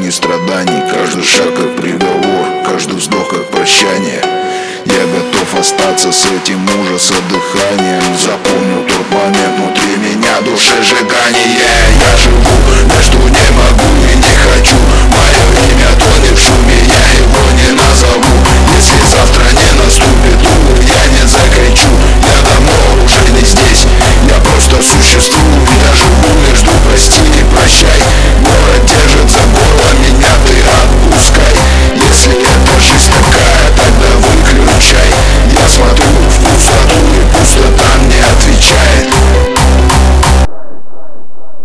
страданий, страданий. Каждый шаг как приговор, каждый вздох как прощание. Я готов остаться с этим ужасом дыханием. Запомнил тот момент, внутри меня души сжигание. Я живу, да что не могу и не хочу.